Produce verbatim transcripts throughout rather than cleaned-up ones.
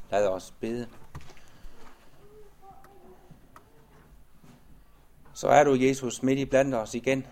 Lad os bede. Så er du, Jesus, midt i blandt os igen.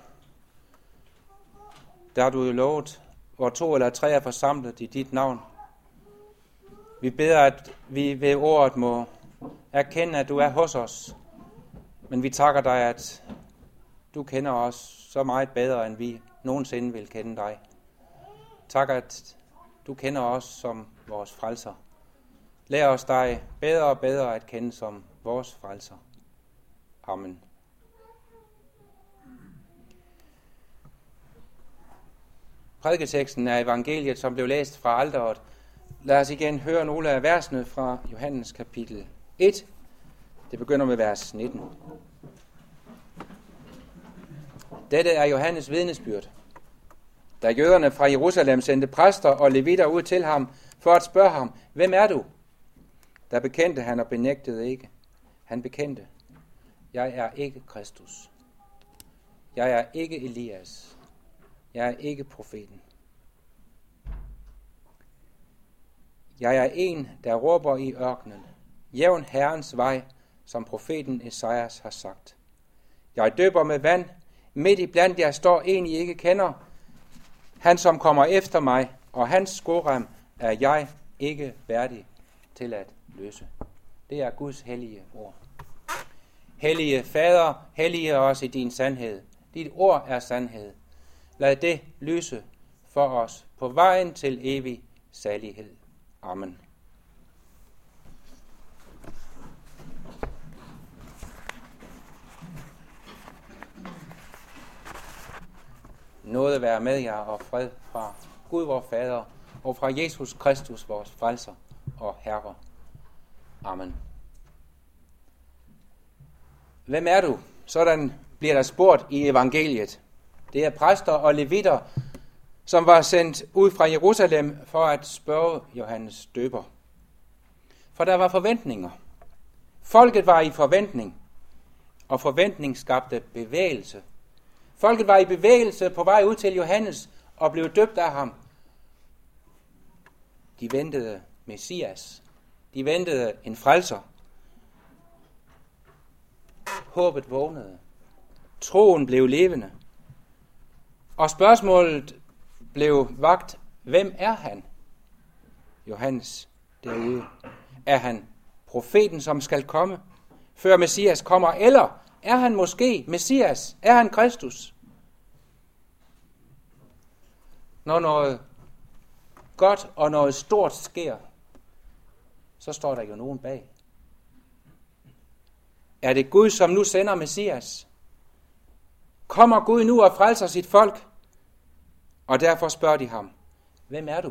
Der har du jo lovet, hvor to eller tre er forsamlet i dit navn. Vi beder, at vi ved ordet må erkende, at du er hos os. Men vi takker dig, at du kender os så meget bedre, end vi nogensinde vil kende dig. Tak, at du kender os som vores frelser. Lær os dig bedre og bedre at kende som vores frelser. Amen. Prædiketeksten er evangeliet, som blev læst fra alteret. Lad os igen høre nogle af versene fra Johannes kapitel et. Det begynder med vers nitten. Dette er Johannes vidnesbyrd. Da jøderne fra Jerusalem sendte præster og levitter ud til ham for at spørge ham, hvem er du? Der bekendte han og benægtede ikke. Han bekendte, jeg er ikke Kristus. Jeg er ikke Elias. Jeg er ikke profeten. Jeg er en, der råber i ørkenen. Jævn Herrens vej, som profeten Esajas har sagt. Jeg døber med vand. Midt i blandt jer står en, I ikke kender. Han, som kommer efter mig, og hans skorem er jeg ikke værdig til at løse. Det er Guds hellige ord. Hellige Fader, hellige os i din sandhed. Dit ord er sandhed. Lad det lyse for os på vejen til evig salighed. Amen. Nåde være med jer og fred fra Gud vor Fader og fra Jesus Kristus vores frelser og Herre. Amen. Hvem er du? Sådan bliver der spurgt i evangeliet. Det er præster og levitter, som var sendt ud fra Jerusalem for at spørge Johannes døber. For der var forventninger. Folket var i forventning, og forventning skabte bevægelse. Folket var i bevægelse på vej ud til Johannes og blev døbt af ham. De ventede Messias. De ventede en frelser. Håbet vågnede. Troen blev levende. Og spørgsmålet blev vagt, hvem er han? Johannes derude. Er han profeten, som skal komme, før Messias kommer? Eller er han måske Messias? Er han Kristus? Når noget godt og noget stort sker, så står der jo nogen bag. Er det Gud, som nu sender Messias? Kommer Gud nu og frelser sit folk? Og derfor spørger de ham, hvem er du?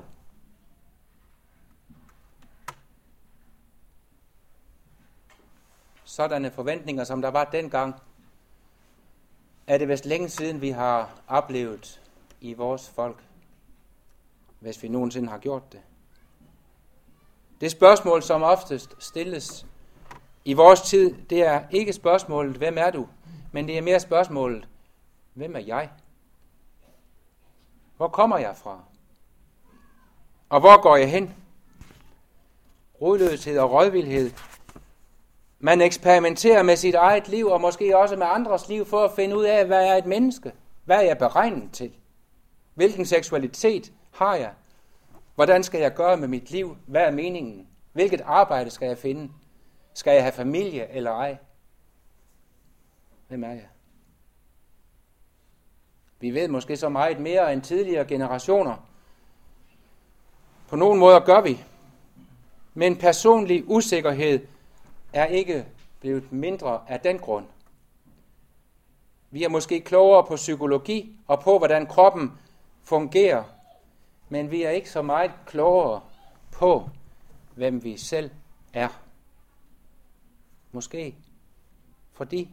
Sådanne forventninger, som der var dengang, er det vist længe siden, vi har oplevet i vores folk, hvis vi nogensinde har gjort det. Det spørgsmål, som oftest stilles i vores tid, det er ikke spørgsmålet, hvem er du? Men det er mere spørgsmålet, hvem er jeg? Hvor kommer jeg fra? Og hvor går jeg hen? Rodløshed og rådvildhed. Man eksperimenterer med sit eget liv, og måske også med andres liv, for at finde ud af, hvad er et menneske? Hvad er jeg beregnet til? Hvilken seksualitet har jeg? Hvordan skal jeg gøre med mit liv? Hvad er meningen? Hvilket arbejde skal jeg finde? Skal jeg have familie eller ej? Hvem er jeg? Vi ved måske så meget mere end tidligere generationer. På nogle måder gør vi. Men personlig usikkerhed er ikke blevet mindre af den grund. Vi er måske klogere på psykologi og på, hvordan kroppen fungerer, men vi er ikke så meget klogere på, hvem vi selv er. Måske fordi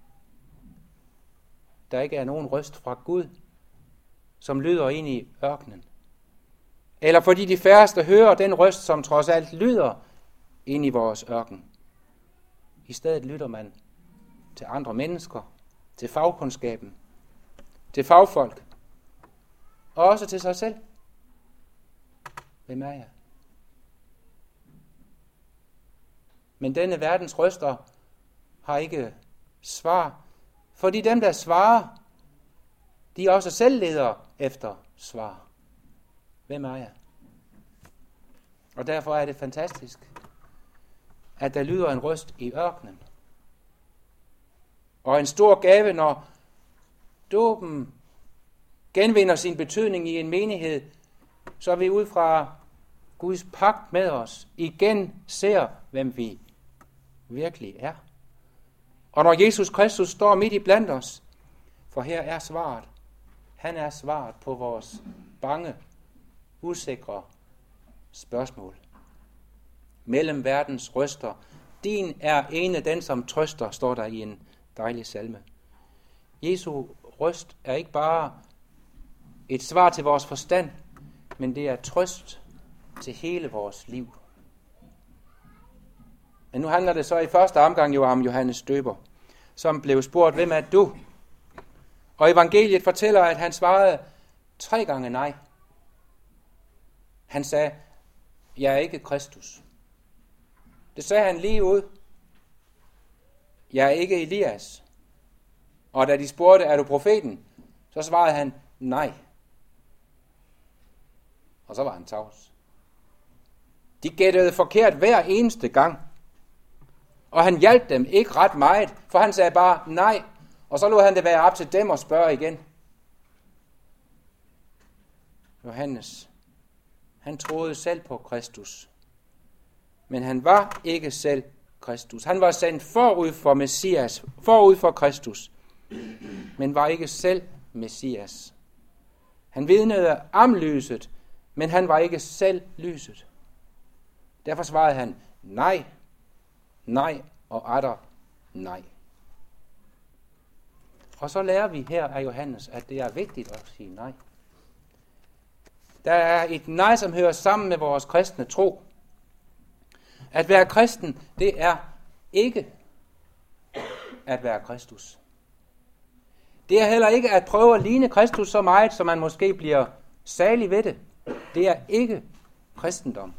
der ikke er nogen røst fra Gud, som lyder ind i ørkenen. Eller fordi de færreste hører den røst, som trods alt lyder ind i vores ørken. I stedet lytter man til andre mennesker, til fagkundskaben, til fagfolk, og også til sig selv. Hvem er jeg? Men denne verdens røster har ikke svar, fordi dem, der svarer, de også selv leder efter svar. Hvem er jeg? Og derfor er det fantastisk, at der lyder en røst i ørkenen. Og en stor gave, når dåben genvinder sin betydning i en menighed, så vi ud fra Guds pagt med os igen ser, hvem vi virkelig er. Og når Jesus Kristus står midt i blandt os, for her er svaret. Han er svaret på vores bange, usikre spørgsmål. Mellem verdens røster. Din er ene den, som trøster, står der i en dejlig salme. Jesu røst er ikke bare et svar til vores forstand, men det er trøst til hele vores liv. Men nu handler det så i første omgang jo om Johannes Døber, som blev spurgt, hvem er du? Og evangeliet fortæller, at han svarede tre gange nej. Han sagde, jeg er ikke Kristus. Det sagde han lige ud. Jeg er ikke Elias. Og da de spurgte, er du profeten? Så svarede han, nej. Og så var han tavs. De gættede forkert hver eneste gang. Og han hjalp dem ikke ret meget, for han sagde bare nej. Og så lod han det være op til dem at spørge igen. Johannes, han troede selv på Kristus. Men han var ikke selv Kristus. Han var sendt forud for Messias, forud for Kristus, men var ikke selv Messias. Han vidnede om lyset, men han var ikke selv lyset. Derfor svarede han nej, nej og atter nej. Og så lærer vi her af Johannes, at det er vigtigt at sige nej. Der er et nej, som hører sammen med vores kristne tro. At være kristen, det er ikke at være Kristus. Det er heller ikke at prøve at ligne Kristus så meget, så man måske bliver salig ved det. Det er ikke kristendom.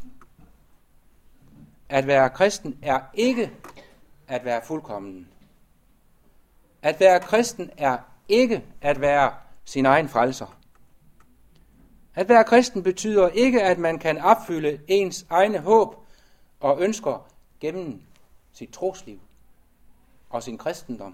At være kristen er ikke at være fuldkommen. At være kristen er ikke at være sin egen frelser. At være kristen betyder ikke, at man kan opfylde ens egne håb og ønsker gennem sit trosliv og sin kristendom.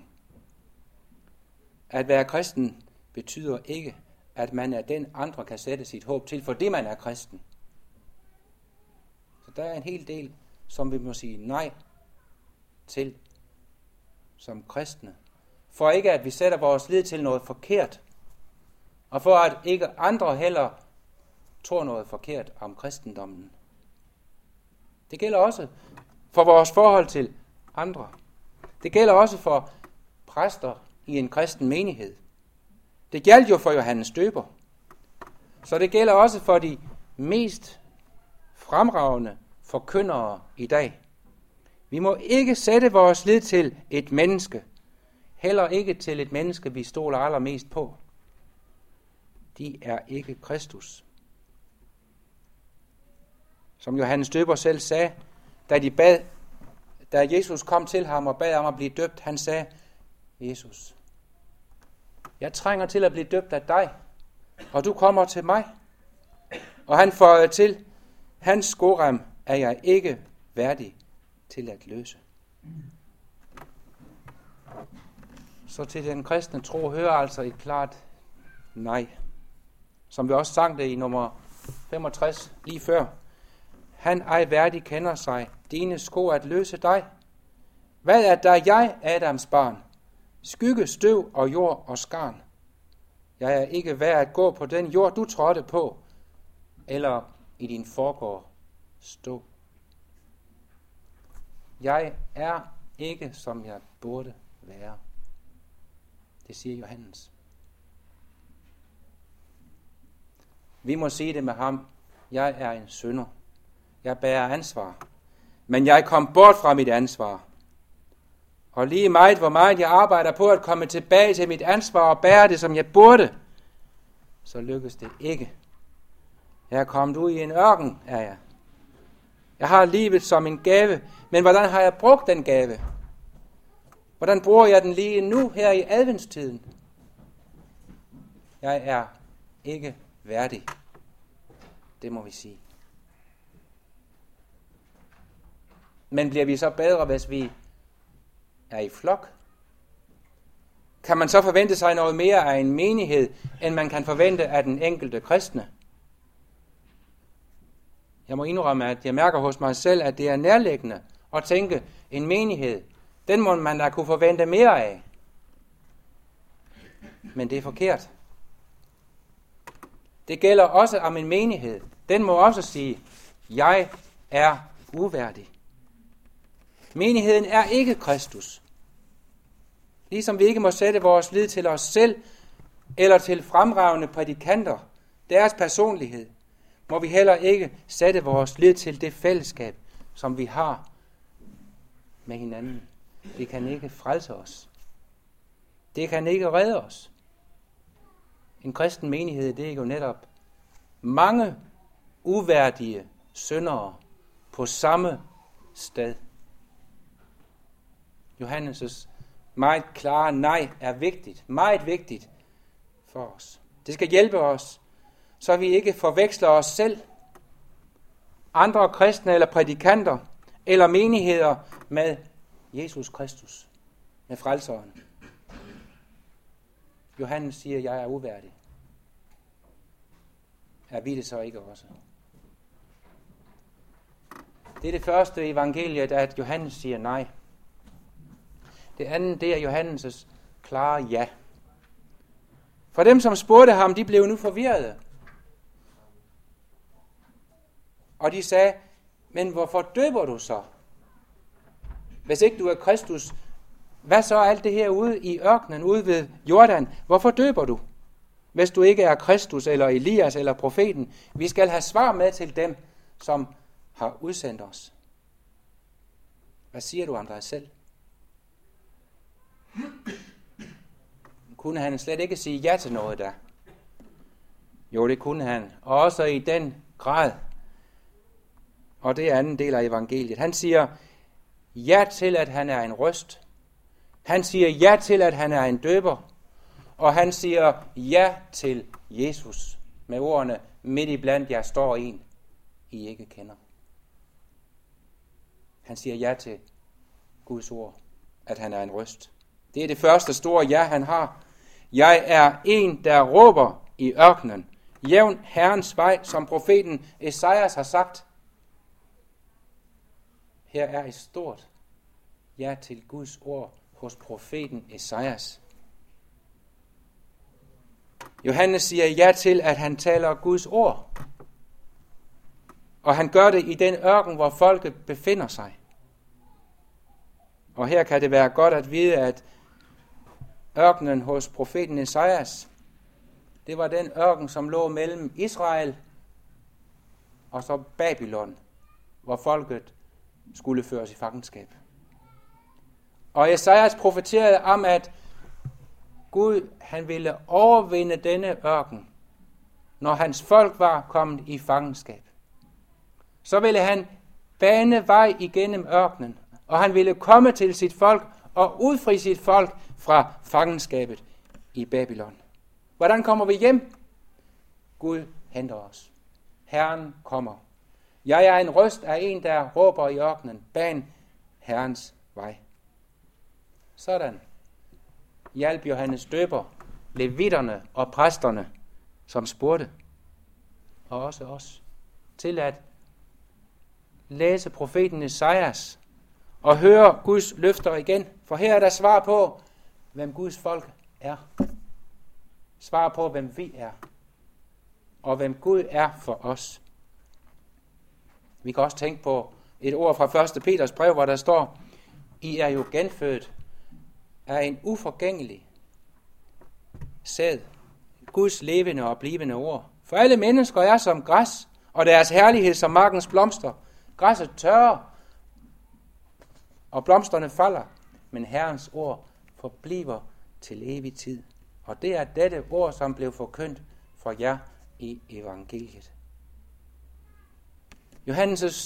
At være kristen betyder ikke, at man er den, andre kan sætte sit håb til, fordi man er kristen. Så der er en hel del, som vi må sige nej til som kristne. For ikke at vi sætter vores lid til noget forkert, og for at ikke andre heller tror noget forkert om kristendommen. Det gælder også for vores forhold til andre. Det gælder også for præster i en kristen menighed. Det gælder jo for Johannes Døber. Så det gælder også for de mest fremragende forkyndere i dag. Vi må ikke sætte vores lid til et menneske, heller ikke til et menneske, vi stoler allermest på. De er ikke Kristus. Som Johannes Døber selv sagde, da, de bad, da Jesus kom til ham og bad om at blive døbt, han sagde, Jesus, jeg trænger til at blive døbt af dig, og du kommer til mig. Og han føjede til, hans skorem er jeg ikke værdig til at løse. Så til den kristne tro hører altså et klart nej. Som vi også sang det i nummer femogtres lige før. Han ej værdig kender sig, dine sko at løse dig. Hvad er der jeg, Adams barn? Skygge, støv og jord og skarn. Jeg er ikke værd at gå på den jord, du trådte på, eller i din forgård stå. Jeg er ikke, som jeg burde være. Det siger Johannes. Vi må sige det med ham. Jeg er en synder. Jeg bærer ansvar. Men jeg kom bort fra mit ansvar. Og lige meget, hvor meget jeg arbejder på at komme tilbage til mit ansvar og bære det, som jeg burde, så lykkes det ikke. Jeg er kommet ud i en ørken, er jeg. Jeg har livet som en gave, men hvordan har jeg brugt den gave? Hvordan bruger jeg den lige nu her i adventstiden? Jeg er ikke værdig. Det må vi sige. Men bliver vi så bedre, hvis vi er i flok? Kan man så forvente sig noget mere af en menighed, end man kan forvente af den enkelte kristne? Jeg må indrømme, at jeg mærker hos mig selv, at det er nærliggende at tænke, en menighed, den må man da kunne forvente mere af. Men det er forkert. Det gælder også om en menighed. Den må også sige, jeg er uværdig. Menigheden er ikke Kristus. Ligesom vi ikke må sætte vores lid til os selv, eller til fremragende prædikanter, deres personlighed, må vi heller ikke sætte vores lid til det fællesskab, som vi har med hinanden. Det kan ikke frelse os. Det kan ikke redde os. En kristen menighed, det er jo netop mange uværdige syndere på samme sted. Johannes' meget klare nej er vigtigt, meget vigtigt for os. Det skal hjælpe os, så vi ikke forveksler os selv, andre kristne eller prædikanter eller menigheder med Jesus Kristus, med frelseren. Johannes siger, jeg er uværdig. Er vi det så ikke også? Det er det første evangeliet, at Johannes siger nej. Det andet, det er Johannes' klare ja. For dem, som spurgte ham, de blev nu forvirrede. Og de sagde, men hvorfor døber du så? Hvis ikke du er Kristus, hvad så alt det her ude i ørkenen, ude ved Jordan? Hvorfor døber du? Hvis du ikke er Kristus, eller Elias, eller profeten. Vi skal have svar med til dem, som har udsendt os. Hvad siger du, Andreas, selv? Kunne han slet ikke sige ja til noget der? Jo, det kunne han. Og også i den grad. Og det er anden del af evangeliet. Han siger ja til, at han er en røst. Han siger ja til, at han er en døber. Og han siger ja til Jesus. Med ordene, midt i blandt jer står en, I ikke kender. Han siger ja til Guds ord, at han er en røst. Det er det første store ja, han har. Jeg er en, der råber i ørkenen. Jævn Herrens vej, som profeten Esajas har sagt. Her er et stort ja til Guds ord hos profeten Esajas. Johannes siger ja til, at han taler Guds ord. Og han gør det i den ørken, hvor folket befinder sig. Og her kan det være godt at vide, at ørkenen hos profeten Esajas, det var den ørken, som lå mellem Israel og så Babylon, hvor folket skulle føres i fangenskab. Og Esajas profeterede om, at Gud, han ville overvinde denne ørken, når hans folk var kommet i fangenskab. Så ville han bane vej igennem ørkenen, og han ville komme til sit folk og udfri sit folk fra fangenskabet i Babylon. Hvordan kommer vi hjem? Gud henter os. Herren kommer. Jeg er en røst af en, der råber i ørkenen, ban Herrens vej. Sådan hjalp Johannes døber, levitterne og præsterne, som spurgte, og også os, til at læse profeten Esajas og høre Guds løfter igen. For her er der svar på, hvem Guds folk er. Svar på, hvem vi er. Og hvem Gud er for os. Vi kan også tænke på et ord fra første Peters brev, hvor der står, I er jo genfødt af en uforgængelig sæd, Guds levende og blivende ord. For alle mennesker er som græs, og deres herlighed som markens blomster. Græsset tørrer, og blomsterne falder, men Herrens ord forbliver til evig tid. Og det er dette ord, som blev forkyndt for jer i evangeliet. Johannes'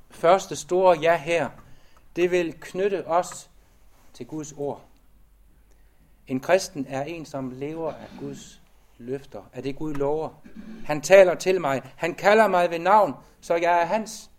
første store ja her, det vil knytte os til Guds ord. En kristen er en, som lever af Guds løfter, af det Gud lover. Han taler til mig, han kalder mig ved navn, så jeg er hans.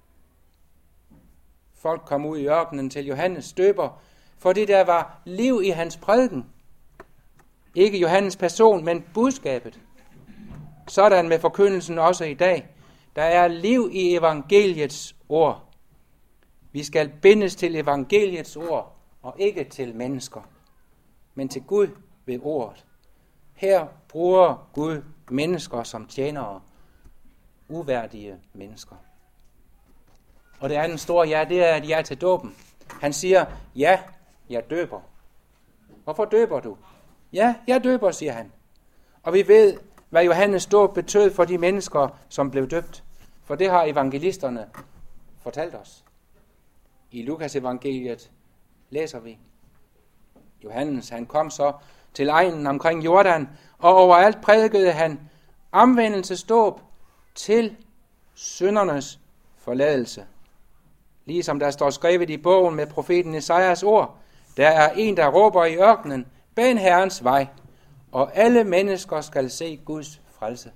Folk kom ud i ørkenen til Johannes døber, fordi der var liv i hans prædiken. Ikke Johannes person, men budskabet. Sådan med forkyndelsen også i dag. Der er liv i evangeliets ord. Vi skal bindes til evangeliets ord, og ikke til mennesker, men til Gud ved ordet. Her bruger Gud mennesker som tjenere, uværdige mennesker. Og det andet store ja, det er et ja til dåben. Han siger, ja, jeg døber. Hvorfor døber du? Ja, jeg døber, siger han. Og vi ved, hvad Johannes dåb betød for de mennesker, som blev døbt. For det har evangelisterne fortalt os. I Lukas evangeliet læser vi. Johannes, han kom så til egnen omkring Jordan, og overalt prædikede han omvendelsesdåb til syndernes forladelse. Ligesom der står skrevet i bogen med profeten Esajas ord, der er en, der råber i ørkenen, ban Herrens vej, og alle mennesker skal se Guds frelse.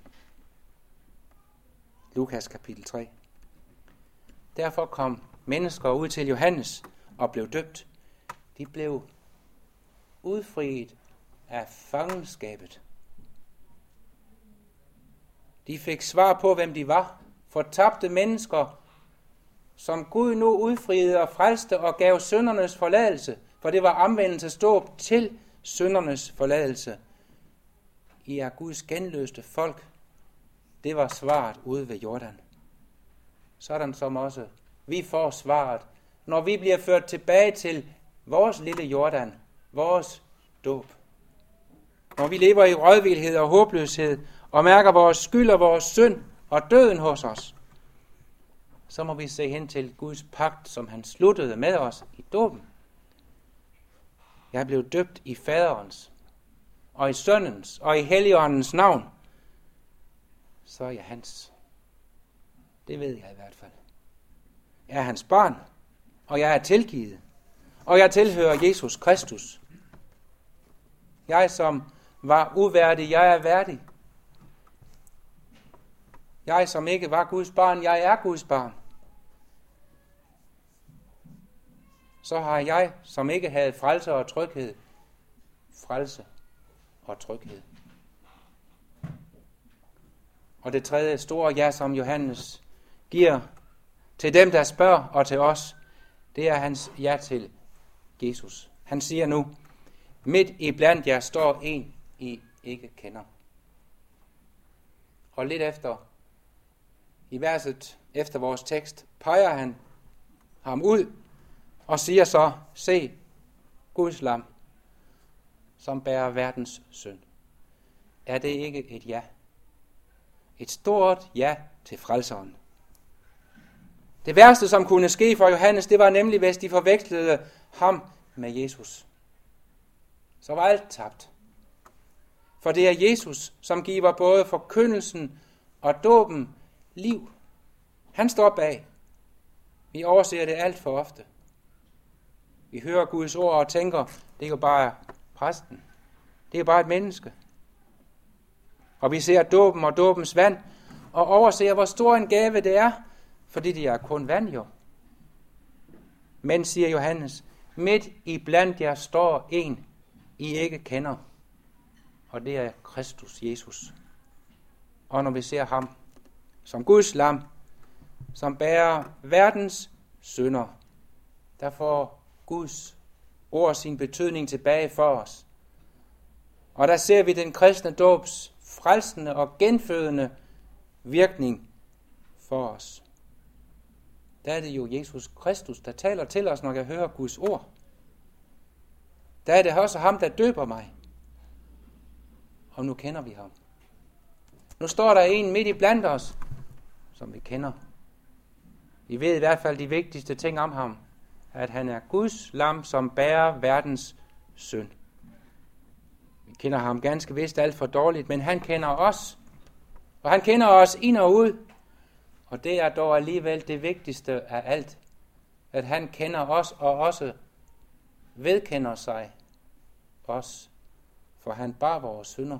Lukas kapitel tre. Derfor kom mennesker ud til Johannes og blev døbt. De blev udfriet af fangenskabet. De fik svar på, hvem de var. Fortabte mennesker, som Gud nu udfriede og frelste og gav syndernes forladelse, for det var omvendelsesdåb til syndernes forladelse. I er Guds genløste folk. Det var svaret ude ved Jordan. Sådan som også vi får svaret, når vi bliver ført tilbage til vores lille Jordan, vores dåb. Når vi lever i rådvildhed og håbløshed, og mærker vores skyld og vores synd og døden hos os, så må vi se hen til Guds pagt, som han sluttede med os i dåben. Jeg blev døbt i faderens, og i sønnens, og i helligåndens navn. Så er jeg hans. Det ved jeg i hvert fald. Jeg er hans barn, og jeg er tilgivet, og jeg tilhører Jesus Kristus. Jeg, som var uværdig, jeg er værdig. Jeg, som ikke var Guds barn, jeg er Guds barn. Så har jeg, som ikke havde frelse og tryghed, frelse og tryghed. Og det tredje store ja, som Johannes giver til dem, der spørger, og til os, det er hans ja til Jesus. Han siger nu, midt i blandt jer står en, I ikke kender. Og lidt efter, i verset efter vores tekst, peger han ham ud og siger så, se, Guds lam, som bærer verdens synd. Er det ikke et ja? Et stort ja til frelseren. Det værste, som kunne ske for Johannes, det var nemlig, hvis de forvekslede ham med Jesus. Så var alt tabt. For det er Jesus, som giver både forkyndelsen og dåben liv. Han står bag. Vi overser det alt for ofte. Vi hører Guds ord og tænker, det er jo bare præsten. Det er jo bare et menneske. Og vi ser dåben og dåbens vand, og overser, hvor stor en gave det er, fordi det er kun vand jo. Men, siger Johannes, midt i blandt jer står en, I ikke kender, og det er Kristus Jesus. Og når vi ser ham som Guds lam, som bærer verdens synder, der får Guds ord sin betydning tilbage for os. Og der ser vi den kristne dåbs frelsende og genfødende virkning for os. Der er det jo Jesus Kristus, der taler til os, når jeg hører Guds ord. Der er det også ham, der døber mig. Og nu kender vi ham. Nu står der en midt i blandt os, som vi kender. Vi ved i hvert fald de vigtigste ting om ham. At han er Guds lam, som bærer verdens synd. Vi kender ham ganske vist alt for dårligt, men han kender os. Og han kender os ind og ud. Og det er dog alligevel det vigtigste af alt, at han kender os og også vedkender sig os, for han bar vores synder.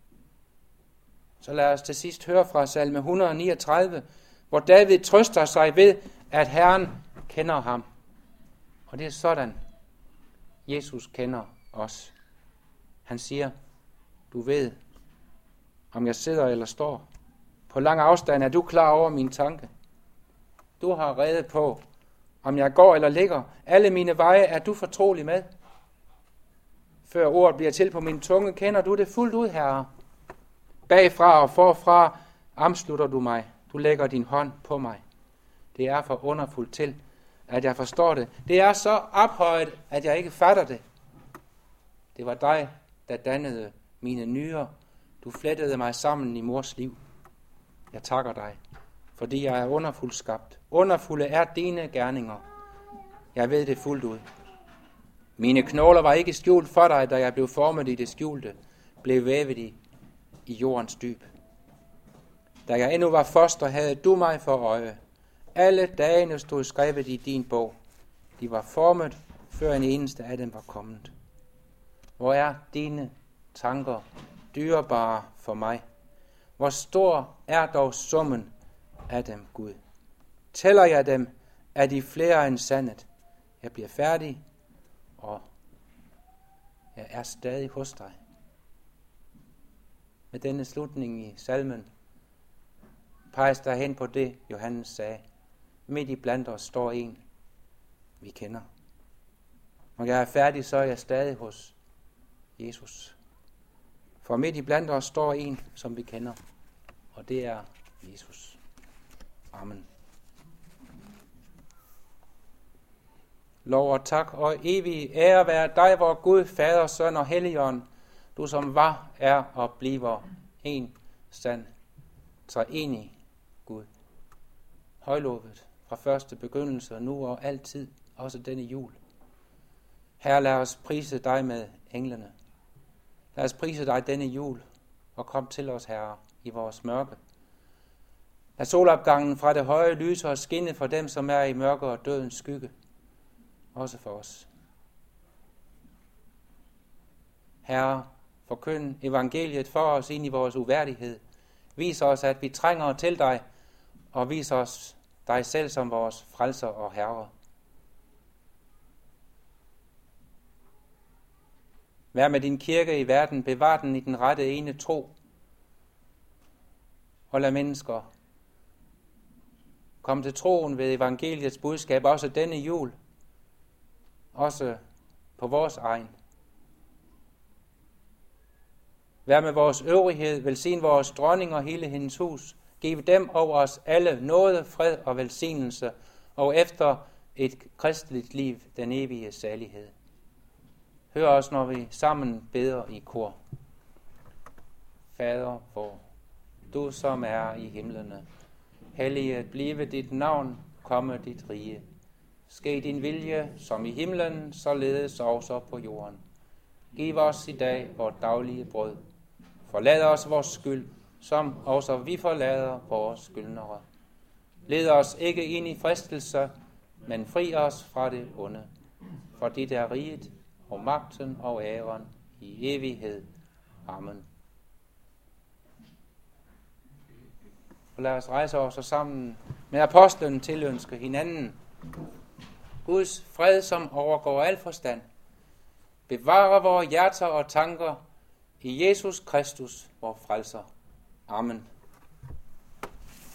Så lad os til sidst høre fra salme et hundrede niogtredive, hvor David trøster sig ved, at Herren kender ham. Og det er sådan, Jesus kender os. Han siger, du ved, om jeg sidder eller står. På lang afstand er du klar over min tanke. Du har rede på, om jeg går eller ligger. Alle mine veje er du fortrolig med. Før ordet bliver til på min tunge, kender du det fuldt ud, Herre. Bagfra og forfra omslutter du mig. Du lægger din hånd på mig. Det er for underfuldt til, at jeg forstår det. Det er så ophøjet, at jeg ikke fatter det. Det var dig, der dannede mine nyrer. Du flettede mig sammen i mors liv. Jeg takker dig, fordi jeg er underfuldt skabt. Underfulde er dine gerninger. Jeg ved det fuldt ud. Mine knogler var ikke skjult for dig, da jeg blev formet i det skjulte, blev vævet i, i jordens dyb. Da jeg endnu var foster, havde du mig for øje. Alle dagene stod skrevet i din bog. De var formet, før en eneste af dem var kommet. Hvor er dine tanker dyrebare for mig? Hvor stor er dog summen af dem, Gud? Tæller jeg dem, er de flere end sandet. Jeg bliver færdig, og jeg er stadig hos dig. Med denne slutning i salmen peges der hen på det, Johannes sagde. Midt i blandt os står en, vi kender. Når jeg er færdig, så er jeg stadig hos Jesus. For midt i blandt os står en, som vi kender, og det er Jesus. Amen. Lov og tak og evig ære være dig, vor Gud, Fader, Søn og Helligånd, du som var, er og bliver en sand, treenig Gud. Højlovet fra første begyndelse og nu og altid, også denne jul. Herre, lad os prise dig med englene. Lad os prise dig denne jul, og kom til os, Herre, i vores mørke. Lad solopgangen fra det høje lyse og skinne for dem, som er i mørke og dødens skygge, også for os. Herre, forkynd evangeliet for os ind i vores uværdighed. Vis os, at vi trænger til dig, og vis os dig selv som vores frelser og herre. Vær med din kirke i verden, bevar den i den rette ene tro, og lad mennesker komme til troen ved evangeliets budskab, også denne jul, også på vores egen. Vær med vores øvrighed, velsign vores dronning og hele hendes hus. Giv dem over os alle nåde, fred og velsignelse, og efter et kristeligt liv den evige salighed. Hør os, når vi sammen beder i kor. Fader vor, du som er i himlene, helliget blive dit navn, komme dit rige. Ske din vilje, som i himlen, således også på jorden. Giv os i dag vores daglige brød. Forlad os vores skyld, som også vi forlader vores skyldnere. Led os ikke ind i fristelse, men fri os fra det onde. For dit er riget, og magten og æren i evighed. Amen. Og lad os rejse os sammen med apostlen tilønske hinanden. Guds fred, som overgår al forstand, bevarer vores hjerter og tanker i Jesus Kristus, vor frelser. Amen.